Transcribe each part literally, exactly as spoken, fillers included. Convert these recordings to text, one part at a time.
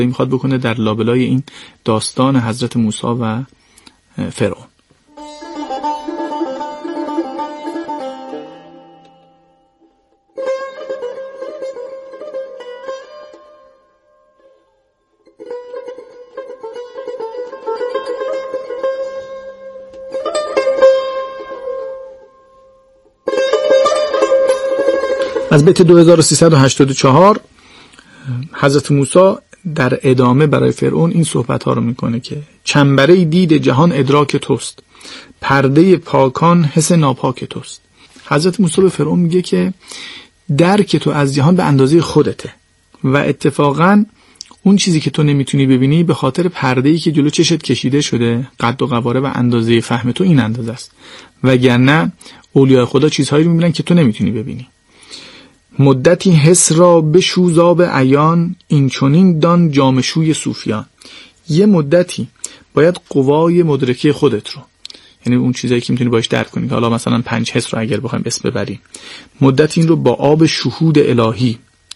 میخواد بکنه در لابلای این داستان حضرت موسی و فرعون. از بیت دو هزار و سیصد و هشتاد و چهار حضرت موسی در ادامه برای فرعون این صحبت ها رو میکنه که چنبره دید جهان ادراک توست، پرده پاکان حس ناپاک توست. حضرت موسی به فرعون میگه که درک تو از جهان به اندازه خودته و اتفاقا اون چیزی که تو نمیتونی ببینی به خاطر پرده‌ای که جلو چشت کشیده شده، قد و قواره و اندازه فهم تو این اندازه است، وگرنه اولیاء خدا چیزهایی رو میبینن که تو نمیتونی ببینی. مدتی حس را بشو زاب عیان، این چنین دان جامشوی صوفیان. یه مدتی باید قوای مدرکی خودت رو، یعنی اون چیزایی که میتونی باش درک کنی، حالا مثلا پنج حس رو اگر بخوایم اسم ببریم، مدت این رو با آب شهود الهی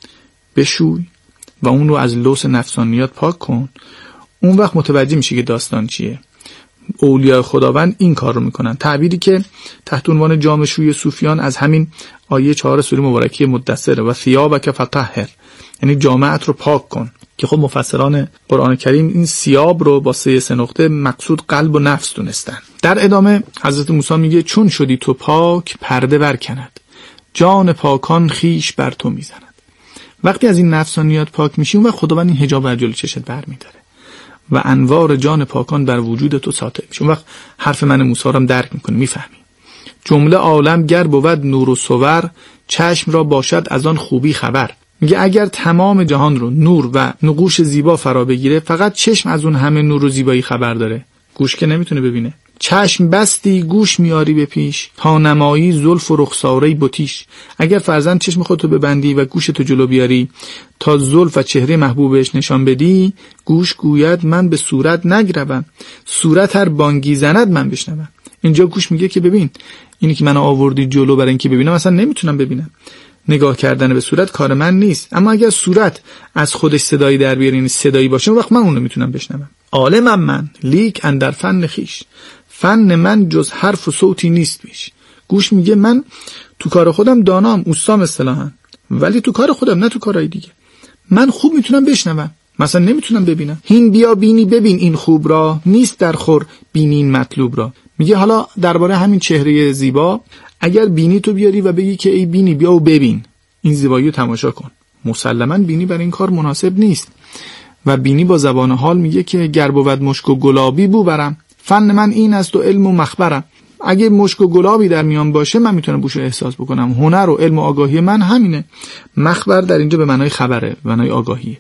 بشوی و اون رو از لوث نفسانیات پاک کن. اون وقت متوجه میشی که داستان چیه. اولیاء خداوند این کار رو میکنن. تعبیری که تحت عنوان جامشوی صوفیان از همین آیه چهار سوره مبارکه مدثر و ثیابک فطهر، یعنی جامعت رو پاک کن، که خب مفسران قرآن کریم این ثیاب رو با سه سه نقطه مقصود قلب و نفس دونستن. در ادامه حضرت موسی میگه چون شدی تو پاک پرده برکند، جان پاکان خیش بر تو میزند. وقتی از این نفسانیات پاک میشی اون وقت خداوند این حجاب بر جلوی چشت برمی‌داره و انوار جان پاکان بر وجود تو ساطع میشه. اون وقت حرف من موسی رو هم درک میکنی، میفهمی. جمله عالم گر بود نور و صور، چشم را باشد از آن خوبی خبر. میگه اگر تمام جهان رو نور و نقوش زیبا فرا بگیره، فقط چشم از اون همه نور و زیبایی خبر داره، گوش که نمیتونه ببینه. چشم بستی گوش میاری به پیش، تا نمایی زلف و رخساره بتیش. اگر فرزند چشم خودتو ببندی و گوشتو جلو بیاری تا زلف و چهره محبوبش نشان بدی، گوش گوید من به صورت نگروم، صورت هر بانگی زند من بشنوم. اینجا گوش میگه که ببین، اینی که من آوردی جلو برای اینکه ببینم اصلا نمیتونم ببینم، نگاه کردن به صورت کار من نیست. اما اگر صورت از خودش صدایی در بیاره، یعنی صدایی باشه، وقت من اون رو میتونم بشنوم. عالمم من لیک اندر فن خیش، فن من جز حرف و صوتی نیست بیش. گوش میگه من تو کار خودم دانام، اوستام اصطلاحاً، ولی تو کار خودم نه تو کارهای دیگه. من خوب میتونم بشنوم، مثلا نمیتونم ببینم. هین بیا بینی ببین این خوب را، نیست در خور بینی این مطلوب را. میگه حالا درباره همین چهره زیبا، اگر بینی تو بیاری و بگی که ای بینی بیا و ببین این زیبایی رو تماشا کن، مسلماً بینی برای این کار مناسب نیست. و بینی با زبان حال میگه که گر بود مشک و گلابی بو برم، فن من این است و علم و مخبرم. اگه مشک و گلابی در میان باشه من میتونم بوش احساس بکنم. هنر و علم و آگاهی من همینه. مخبر در اینجا به معنای خبره، به معنای آگاهیه.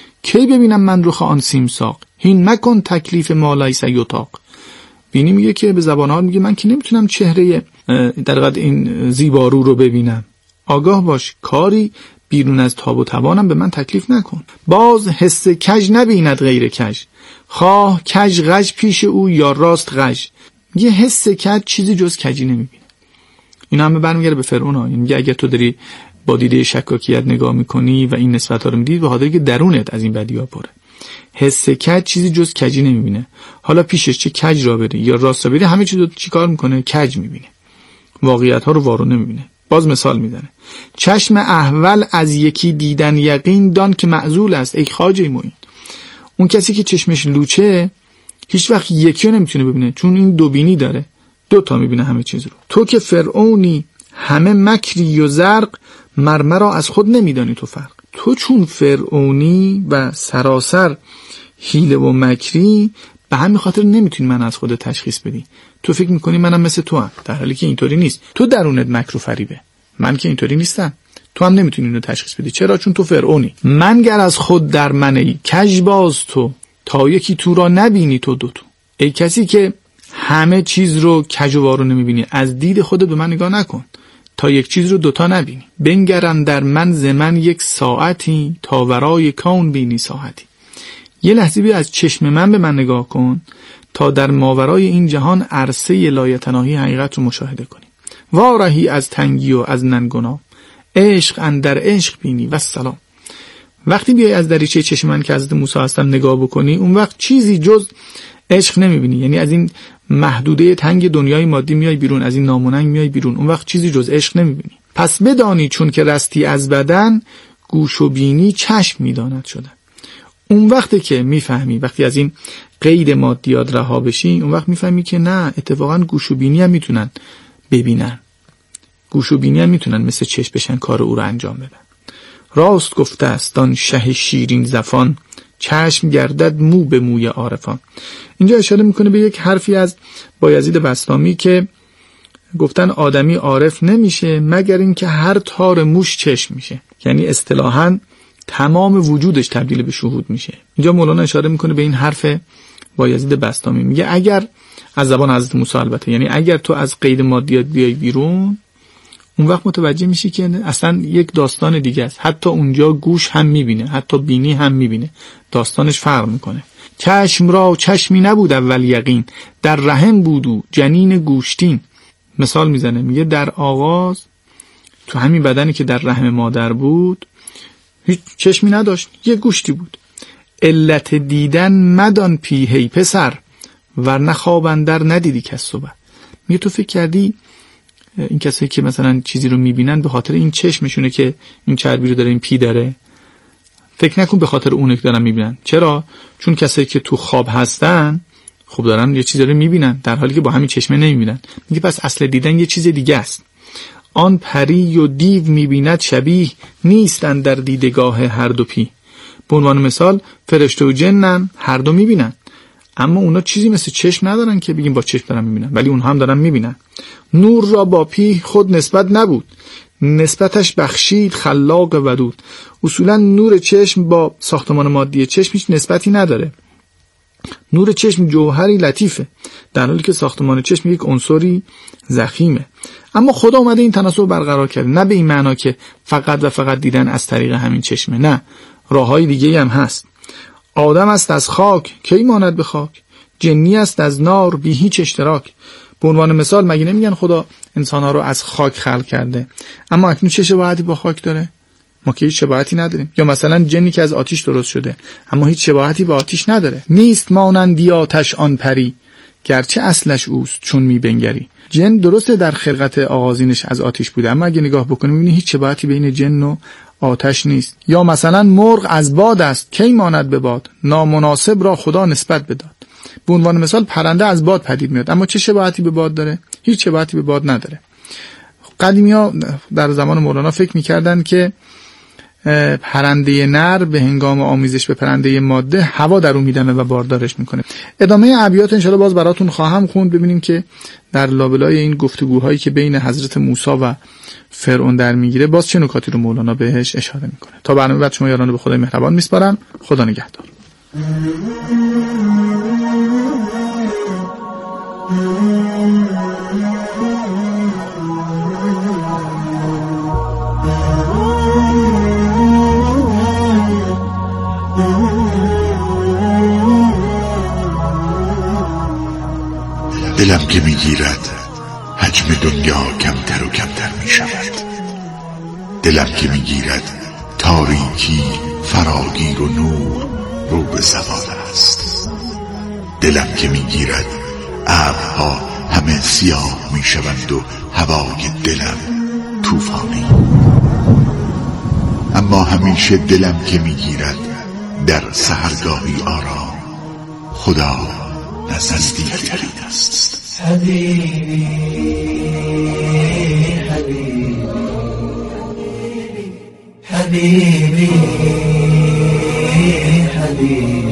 کی ببینم من رخ آن سیمساق، هین مکن تکلیف ما لیس یطاق. بینی میگه که به زبان حال میگه من که نمیتونم چهره در قد این زیبارو رو ببینم. آگاه باش، کاری بیرون از تاب و توانم به من تکلیف نکن. باز حس کج نبیند غیر کج، خواه کج غج پیش او یا راست غج. یه حس کج چیزی جز کجی نمیبینه. این همه برمیگره به فرعون ها. یعنی اگر تو داری با دیده شکاکیت نگاه میکنی و این نسبت ها رو میدید، به خاطر که درونت از این بدی ها پره. حس کج چیزی جز کجی نمیبینه. حالا پیشش چه کج را بری یا راست را بری، همه چیز رو چی کار میکنه؟ کج میبینه. واقعیت ها رو وارو نمیبینه. باز مثال میزنه، چشم احول از یکی دیدن یقین، دان که معزول است ای خواجه معین. اون کسی که چشمش لوچه هیچ وقت یکی رو نمیتونه ببینه، چون این دو بینی داره، دو تا میبینه همه چیز رو. تو که فرعونی همه مکری و زرق، مرمرا از خود نمیدانی تو فرق. تو چون فرعونی و سراسر حیله و مکری، به همین خاطر نمیتونی من از خود تشخیص بدی. تو فکر میکنی منم مثل تو هم، در حالی که اینطوری نیست. تو درونت مکر و فریبه، من که اینطوری نیستم. تو هم نمیتونی اینو تشخیص بدی. چرا؟ چون تو فرعونی. من گر از خود در منی، کج باز تو، تا یکی تو را نبینی تو دو تو. ای کسی که همه چیز رو کج و وارو نمیبینی، از دید خودت به من نگاه نکن تا یک چیز رو دوتا نبینی. بنگرم در من زمن یک ساعتی، تا ورای کون بینی ساعتی. یه لحظه بیا از چشم من به من نگاه کن تا در ماورای این جهان عرصه لایتناهی حقیقت رو مشاهده کنی. وارهی از تنگی و از ننگنا، عشق اندر عشق بینی و سلام. وقتی بیای از دریچه چشم من که حضرت موسی هستم نگاه بکنی، اون وقت چیزی جز عشق نمیبینی. یعنی از این محدوده تنگ دنیای مادی میای بیرون، از این ناموننگ میای بیرون، اون وقت چیزی جز عشق نمیبینی. پس بدانی چون که رستی از بدن، گوش و بینی چشم میداند شدن. اون وقتی که میفهمی، وقتی از این قید مادیات رها بشی، اون وقت میفهمی که نه، اتفاقا گوش و بینی هم میتونن ببینن، گوش و بینی هم میتونن مثل چشم بشن کار او رو انجام بدن. راست گفته است آن شه شیرین زفان، چشم گردد مو به موی عارفان. اینجا اشاره میکنه به یک حرفی از بایزید بسطامی که گفتن آدمی عارف نمیشه مگر اینکه هر تار موش چشم میشه. یعنی اصطلاحاً تمام وجودش تبدیل به شهود میشه. اینجا مولانا اشاره میکنه به این حرف بایزید بسطامی، میگه اگر از زبان حضرت موسی البته، یعنی اگر تو از قید مادیات بیای بیرون، اون وقت متوجه میشی که اصلا یک داستان دیگه است. حتی اونجا گوش هم میبینه، حتی بینی هم میبینه، داستانش فرق میکنه. چشم را چشمی نبود اول یقین، در رحم بود و جنین گوشتین. مثال میزنه، میگه در آغاز تو همین بدنی که در رحم مادر بود هیچ چشمی نداشت، یه گوشتی بود. علت دیدن مدان پیهی پسر، ورنه خواب اندر ندیدی کس صبح. میگه تو فکر کردی این کسایی که مثلا چیزی رو میبینن به خاطر این چشمشونه که این چربی رو داره، این پی داره؟ فکر نکن به خاطر اونه که دارن میبینن. چرا؟ چون کسایی که تو خواب هستن خب دارن یه چیزی رو میبینن در حالی که با همین چشمه نمیبینن. میگه پس اصل دیدن یه چیز دیگه است. آن پری و دیو میبیند شبیه، نیستن در دیدگاه هر دو پی. به عنوان مثال فرشته و جنن هر دو میبینن، اما اونا چیزی مثل چشم ندارن که بگیم با چشم دارن میبینن، ولی اونها هم دارن میبینن. نور را با پی خود نسبت نبود، نسبتش بخشید خلاق ودود. اصولا نور چشم با ساختمان مادی چشم هیچ نسبتی نداره. نور چشم جوهری لطیفه، در حالی که ساختمان چشم یک عنصری ضخیمه. اما خدا اومده این تناسب برقرار کرده، نه به این معنا که فقط و فقط دیدن از طریق همین چشمه، نه، راههای دیگه هم هست. آدم است از خاک کی ماند به خاک، جنی است از نار بی هیچ اشتراک. به عنوان مثال مگه نمیگن خدا انسان‌ها رو از خاک خلق کرده، اما اکنون چه شباهتی با خاک داره؟ ما که هیچ شباهتی نداریم. یا مثلا جنی که از آتش درست شده اما هیچ شباهتی با آتش نداره. نیست مانندی آتش آن پری، گرچه اصلش اوست چون میبنگری. جن درسته در خلقت آغازینش از آتش بوده، اما اگه نگاه بکنیم میبینی هیچ شباهتی بین جن و آتش نیست. یا مثلا مرغ از باد است کی ماند به باد، نامناسب را خدا نسبت بداد. به عنوان مثال پرنده از باد پدید میاد، اما چه شباهتی به باد داره؟ هیچ شباهتی به باد نداره. قدیمی‌ها در زمان مولانا فکر می‌کردند که پرنده نر به هنگام آمیزش به پرنده ماده هوا در اون میدمه و باردارش میکنه. ادامه ابیات انشالله باز براتون خواهم خوند، ببینیم که در لابلای این گفتگوهایی که بین حضرت موسی و فرعون در میگیره باز چه نکاتی رو مولانا بهش اشاره میکنه. تا برنامه بعد شما یارانه به خدای مهربان میسپارم. خدا نگهدار. دلم که میگیرد حجم دنیا کمتر و کمتر میشود، دلم که میگیرد تاریکی فراگیر و نور رو به زوال است، دلم که میگیرد ابرها همه سیاه میشوند و هوای دلم طوفانی. اما همیشه دلم که میگیرد در سحرگاهی آرام، خدا نزدیکترین است. حبیبی حبیبی حبیبی حبیبی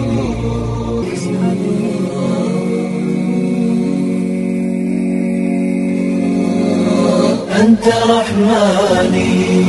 أنت رحماني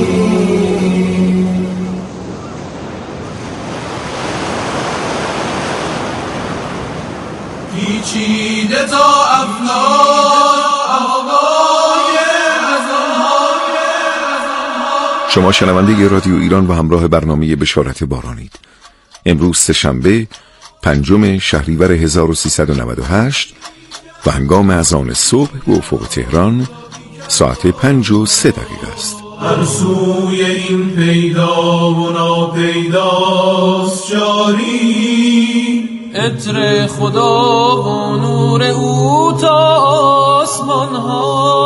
پیچیده تا افلاک آقای ازل‌های. شما شنونده رادیو ایران و همراه برنامه بشارت بارانید. امروز سه‌شنبه پنجم شهریور هزار و سیصد و نود و هشت و هنگام اذان صبح به افق تهران ساعت پنج و سه دقیقه است. هر سوی این پیدا و ناپیداست جاری، عطر خدا و نور او تا آسمان ها.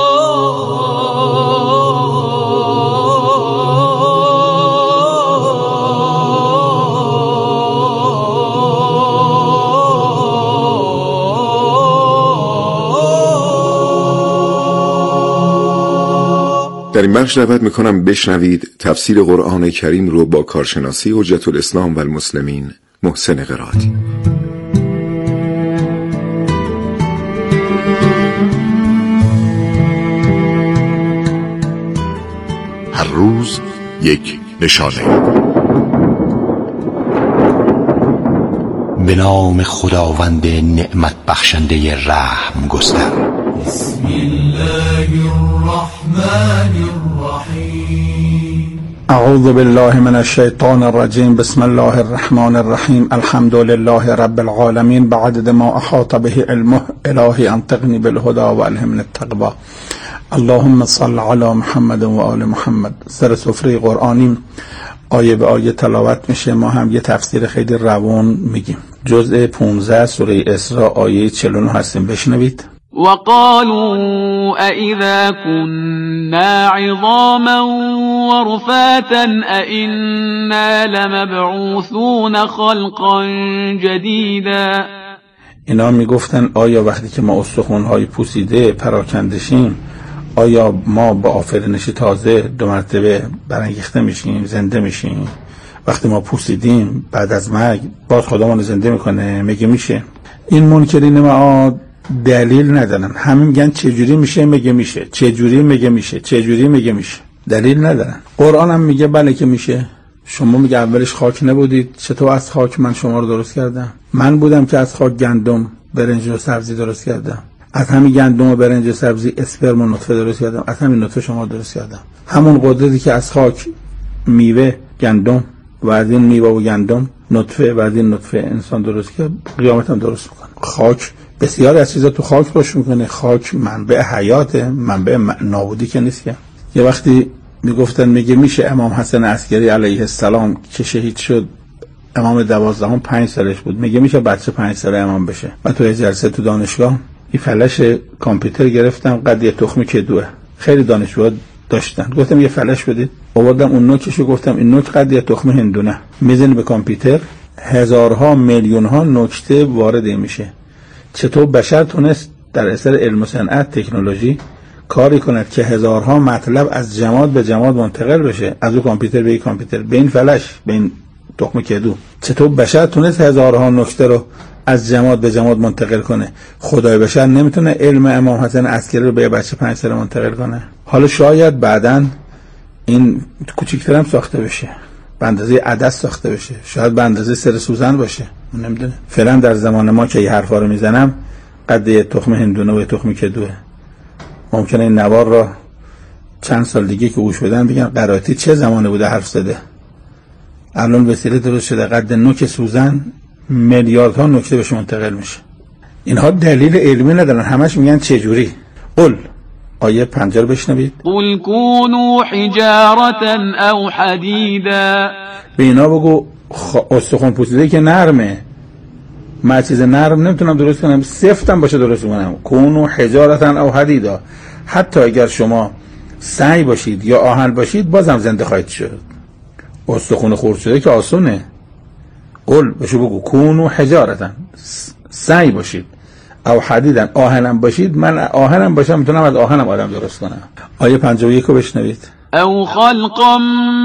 در این بخش دعوت میکنم بشنوید تفسیر قرآن کریم رو با کارشناسی حجت الاسلام و المسلمین محسن قرائتی. هر روز یک نشانه. به نام خداوند نعمت بخشنده رحم گستر. بسم الله الرحمن الرحیم. اعوذ بالله من الشیطان الرجیم. بسم الله الرحمن الرحیم. الحمد لله رب العالمین بعدد ما احاط به علمه. الهی انطقنی بالهدى و الهمنی التقوی. اللهم صل علی محمد و آل محمد. سر سفره قرآنی آیه به آیه تلاوت میشه، ما هم یه تفسیر خیلی روان میگیم. جزء پانزده سوره اسراء آیه چهل و نه هستیم، بشنوید. وقالوا أئذا كنا عظاما ورفاتا أئنا لمبعوثون خلقا جديدا. اینا میگفتن آیا وقتی که ما استخوان‌های پوسیده پراکندشیم، آیا ما با آفرینش تازه دو مرتبه برانگیخته میشیم، زنده میشیم؟ وقتی ما پوسیدیم بعد از مرگ باز خدا ما زنده میکنه؟ میگه میشه. این منکرین معاد دلیل ندارن، همه میگن چجوری میشه، میگه میشه، چجوری میگه میشه، چجوری میگه میشه، دلیل ندارن. قرآن هم میگه بله که میشه. شما میگه اولش خاک نبودید، چطور از خاک من شما رو درست کردم؟ من بودم که از خاک گندم، برنج و سبزی درست کردم. از همین گندم و برنج و سبزی اسپرم و نطفه درست کردم. از همین نطفه شما درست کردم. همون قدرتی که از خاک میوه، گندم و از این میوه و گندم نطفه و از این نطفه انسان درست کرد، قیامت هم درست میکنه. خاک بسیار از چیزا تو خاک روش میکنه. خاک منبع حیاته، منبع نابودی که نیست. که یه وقتی میگفتن میگه میشه امام حسن عسکری علیه السلام که شهید شد، امام دوازدهم پنج سالش بود، میگه میشه بچه پنج ساله امام بشه. من تو جلسه تو دانشگاه این فلش کامپیوتر گرفتم، قد یه تخم کدوه. خیلی دانشجوها داشتن، گفتم یه فلش بدید، آوردم اون نوکشو، گفتم این نوک قد یه تخم هندونه. میزنی به کامپیوتر، هزارها میلیونها نکته وارد میشه. چطور بشر تونست در اثر علم و صنعت تکنولوژی کاری کند که هزارها مطلب از جماد به جماد منتقل بشه، از اون کامپیوتر به این کامپیوتر، به این فلش، به این تخم کدو. چطور بشر تونست هزارها نکته رو از جماد به جماد منتقل کنه؟ خدای بشر نمیتونه علم امام حسن عسکری رو به یه بچه پنج ساله منتقل کنه؟ حالا شاید بعداً این کوچیک‌تر هم ساخته بشه، به اندازه عدس ساخته بشه، شاید به اندازه سر سوزن باشه، من نمیدونم. فعلا در زمان ما که این حرفا رو میزنم قد یه تخم هندونه و یه تخم کدوه. ممکنه این نوار را چند سال دیگه که گوش بدن بگن قرائتی چه زمانه بوده حرف زده. الان وسیله درست شده، قد نوک سوزن میلیاردها نکته بهش منتقل میشه. اینها دلیل علمی ندارن، همش میگن چه جوری. قل آیه پنجاه رو بشنوید. قل كونوا حجارة او حدیدا. به اینا بگو خ... استخوان پوسیده که نرمه، من چیز نرم نمیتونم درست کنم، سفتم باشه درست کنم. کونوا حجارة او حدیدا. حتی اگر شما سعی باشید یا آهن باشید بازم زنده خواهید شد. استخوان خرد شده که آسونه. قل بشو بگو کونوا حجارة، سعی باشید، او حدیدن، آهنم باشید، من آهنم باشم میتونم از آهنم آدم درست کنم. آیه پنجاه و یک رو بشنوید. او خلقا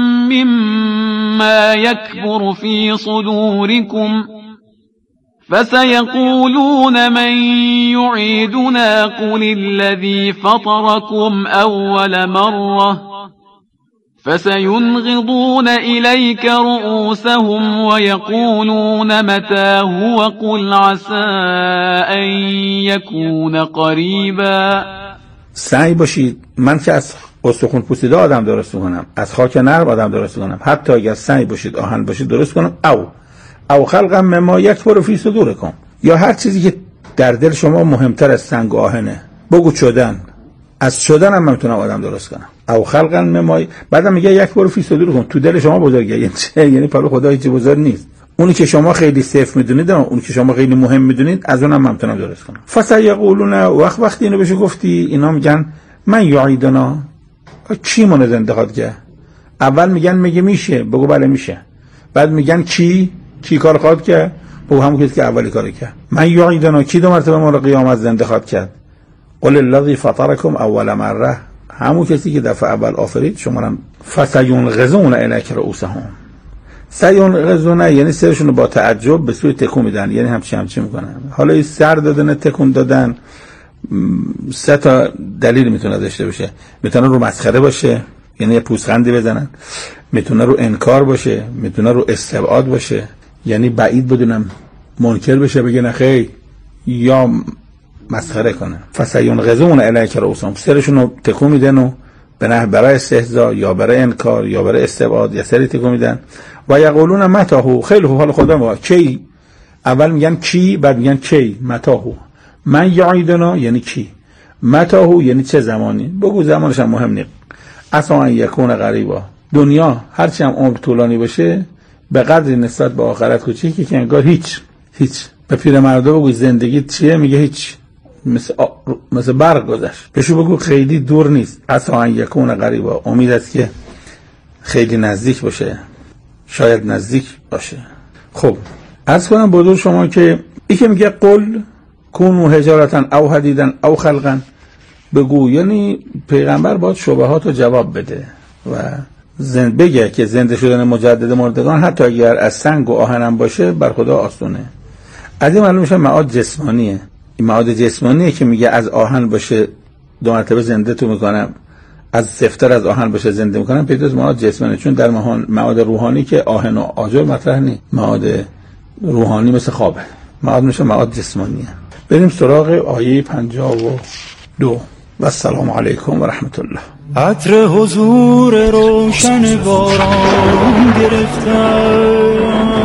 مما يكبر في صدوركم فسيقولون من يعيدنا قل الذي فطركم اول مرة فسينغضون إليك رؤوسهم ويقولون متى هو قل عسى أن يكون قريبا. سعی باشید، من که از استخوان پوسیده آدم درست کنم، از خاک نرم آدم درست کنم، حتی اگر سعی باشید آهن باشید درست کنم. او او خلقا مما یکبر فی صدورکم، یا هر چیزی که در دل شما مهمتر از سنگ و آهنه. بگو چدن از شدن هم میتونم آدم درست کنم. او خلقا ممای بعدم میگه یک بار فی صدور کن، تو دل شما بزرگه. یعنی چه؟ یعنی پلو خدا هیچ بزرگ نیست. اونی که شما خیلی سیف میدونید، اونی که شما خیلی مهم میدونید، از اونم من میتونم درست کنم. فسیقولون وقت وقتی اینو بهش گفتی، اینا میگن من یعیدنا، چی من زنده خواهد کرد؟ اول میگن میگه میشه، بگو بله میشه. بعد میگن کی کی کار خواهد کرد؟ بگو همون کسی که اولی کار کرد. من یعیدنا، کی دو مرتبه ما رو قیامت زنده خواهد کرد؟ قل الذی فطرکم اول مره، همون کسی که دفعه اول آفرید شما رو. فسینغضون الیک رؤوسهم، سینغضون یعنی سرشون رو با تعجب به سوی تکون میدن، یعنی همچی همچی میکنن. حالا این سر دادن، تکون دادن، سه تا دلیل میتونه داشته باشه. میتونه رو مسخره باشه، یعنی پوزخندی بزنن، میتونه رو انکار باشه، میتونه رو استبعاد باشه، یعنی بعید بدونم منکر بشه بگه نه خیر، یا مسخره کنه. فسینغضون الیک رؤوسهم، سرشون رو تکون میدن و به نه برای استهزاء یا برای انکار یا برای استبعاد یا سری تکون میدن. و یقولون متاهو، خیلی حال خدا ما کی، اول میگن کی، بعد میگن کی. متاهو، من یعیدنا یعنی کی، متاهو یعنی چه زمانی، بگو زمانش هم مهم نیست. اصلا ان یکون قریبا، دنیا هرچی هم عمر طولانی باشه به قدری نسبت به آخرت کوچیکی که انگار هیچ هیچ. به پیرمرد بگو زندگی چیه، میگه هیچ، مثل آ... مثل برق گذشت. بهشو بگو خیلی دور نیست. اصلا ان یکون قریبا، امید است که خیلی نزدیک باشه، شاید نزدیک باشه. خب عرض کنم بزرگ شما که ای که میگه قل کونوا حجارة او حدیدا او خلقا، بگو، یعنی پیغمبر باید شبهات رو جواب بده و زند بگه که زنده شدن مجدد مردگان حتی اگر از سنگ و آهنم باشه بر خدا آسونه. از این معلوم میشه معاد جسمانیه. این معاد جسمانیه که میگه از آهن باشه دو مرتبه زنده تو میکنم، از سفتر از آهن باشه زنده میکنم، پیداست معاد جسمانیه. چون در معاد روحانی که آهن و آجر مطرح نیست، معاد روحانی مثل خوابه، معاد میشه معاد جسمانیه. بریم سراغ آیه پنجاه و دو. و السلام علیکم و رحمت الله. عطر حضور روشن باران گرفتم،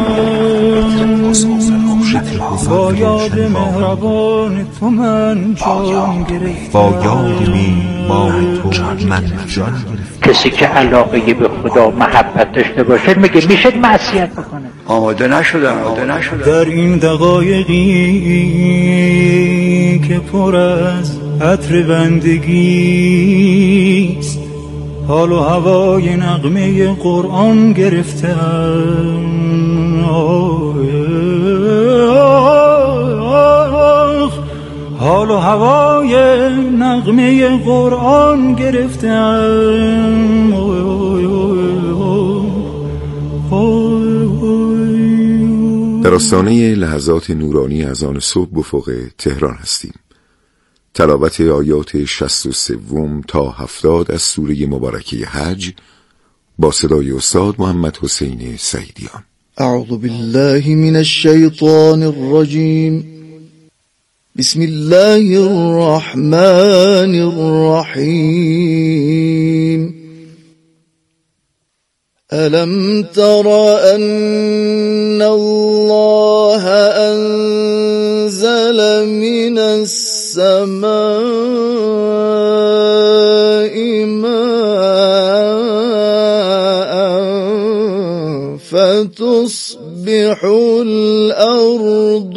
با یاد مهربان تو من جان گرفتم، با یاد میهمان تو من جان گرفتم. کسی که علاقه به خدا محبت داشته باشه میگه میشه معصیت بکنه. آماده نشدم آماده نشدم در این دقایقی که پر از عطر بندگیست، حال و هوای نغمه قرآن گرفتم، حال و هوای نغمه قرآن گرفتم. در آستانه لحظات نورانی از آن صبح بفق تهران هستیم. تلاوت آیات شصت و سه تا هفتاد از سوره مبارکه حج با صدای استاد محمد حسین سعیدیان. اعوذ بالله من الشیطان الرجیم، بسم الله الرحمن الرحیم. ألم تر أن الله أنزل من السماء ماء فتصبح الأرض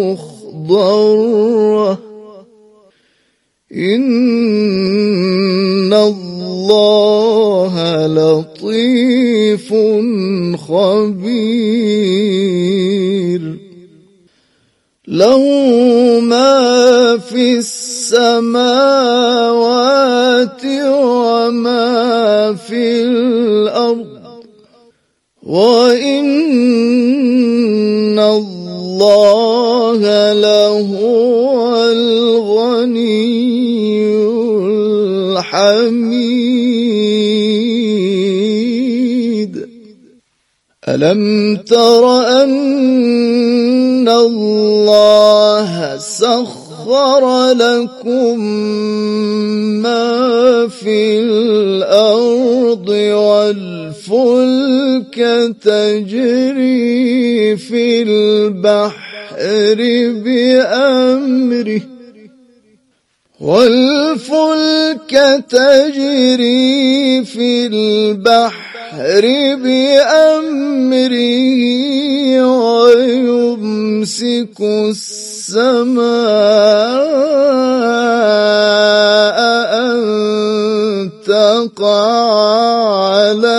مخضرة إن الله لطيف خبير له ما في السماوات وما في الأرض وإن الله لهو الغني الحميد. ألم تر أن الله سخر لكم ما في الأرض والفلك تجري في البحر بأمره والفلك تجري في البحر بأمره ويمسك السماء أن تقع على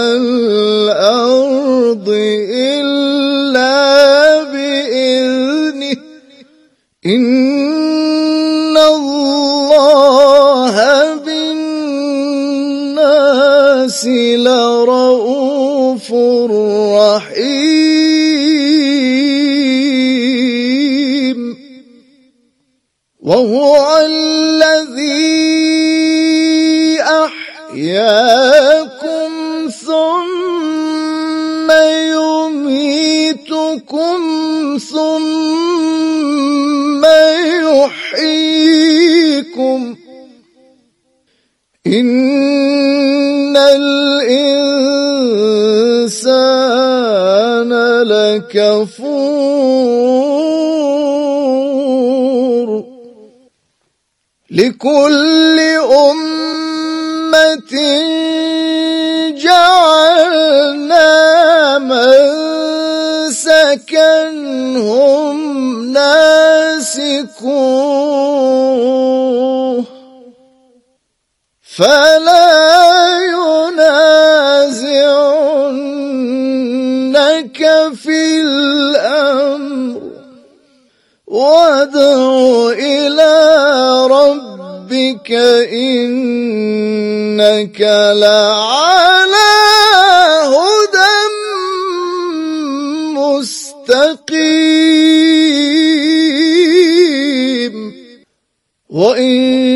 الأرض إلا بإذنه إن الله بالناس لرؤوف رحيم وهو الذي أحياكم ثم يميتكم ثم يحييكم إن الإنسان لكفور لكل أمة جعلنا منسكا هم ناسكوه فلا ينازعنك في الأمر وادع إلى ربك إنك لعلى هدى مستقيم وإن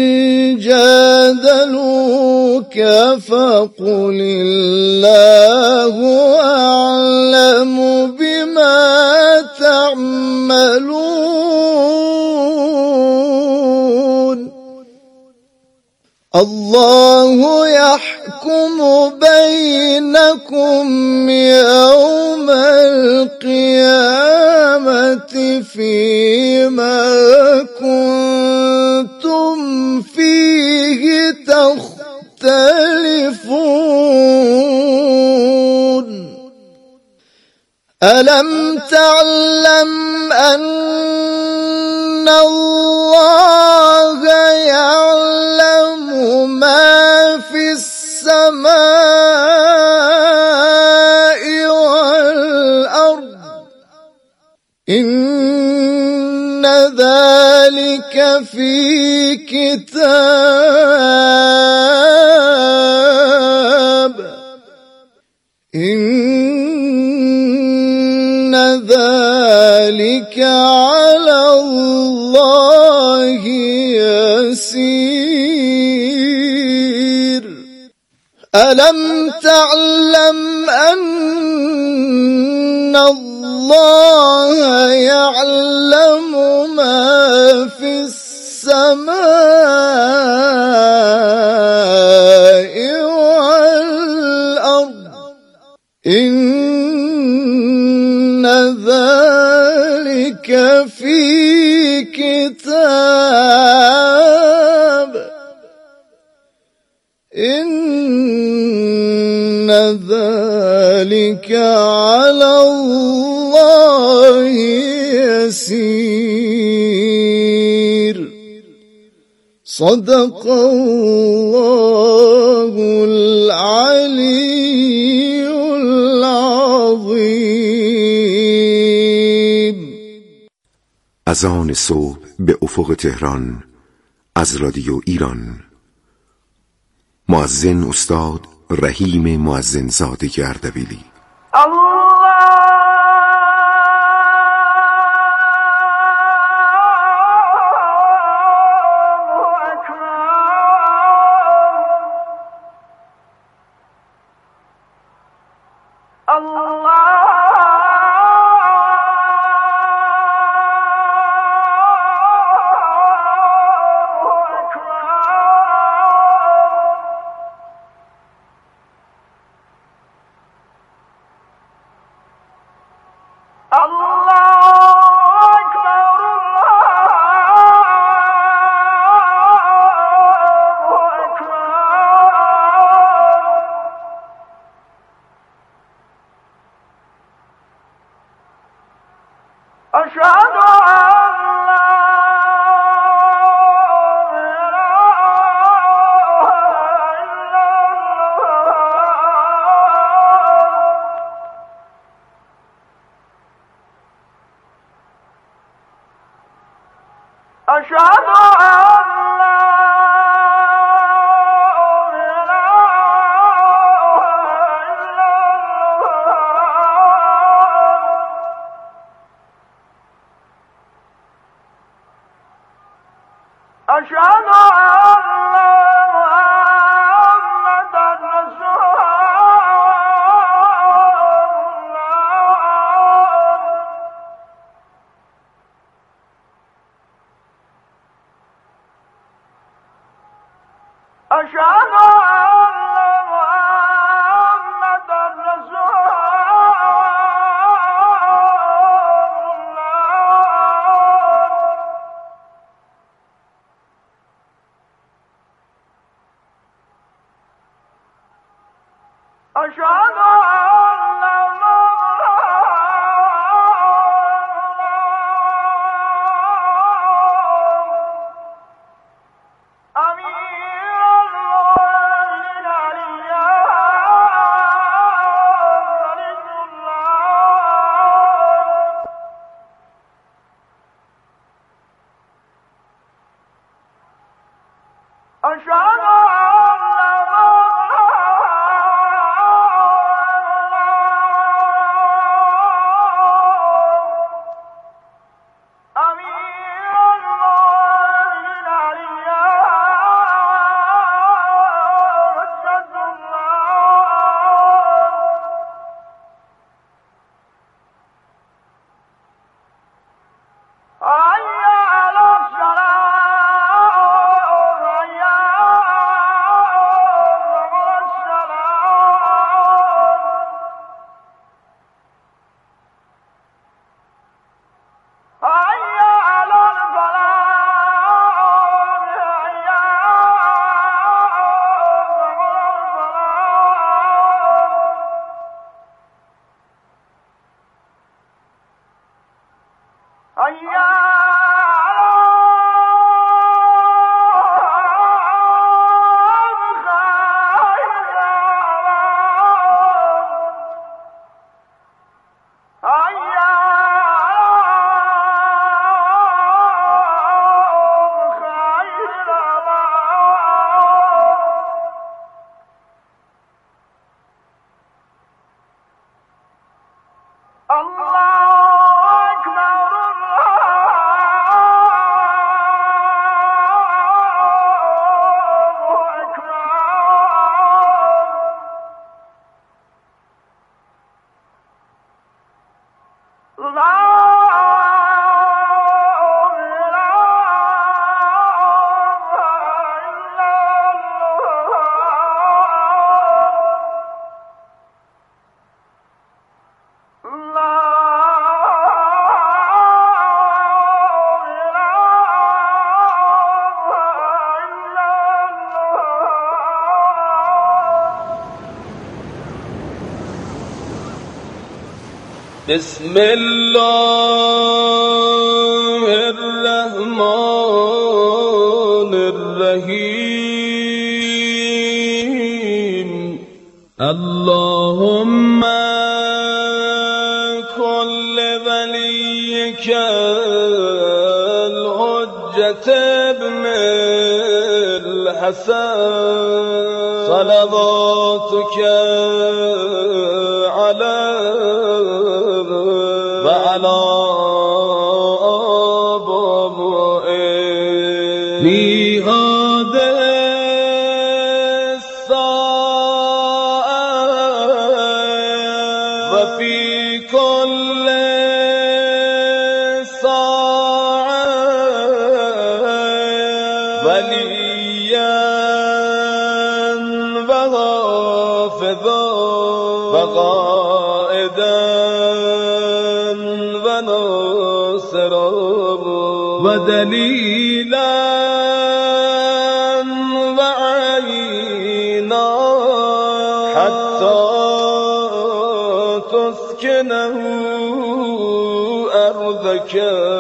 جادلوك فقل الله أعلم بما تعملون الله يحكم بينكم يوم القيامة فيما كنتم فيه تختلفون ألم تعلم أن الله يعلم ما في السماء والأرض إن ذلك في كتاب إن ذلك على الله يسير ألم تعلم أن الله يعلم ما في السماء والأرض إن ذلك في كتاب إن ذلك على الله يسير صدق الله العلي العظيم. اذان صبح به افق تهران از رادیو ایران. مؤذن استاد رحیم مؤذن زاده اردبیلی. بسم الله الرحمن الرحیم اللهم كل وليك الحجة ابن الحسن صلواتك عليه وعلى آبائه في هذه الساعة وفي كل ساعة وليا وحافظا وقائدا وناصرا ودليلا وعينا حتى تسكنه أرضك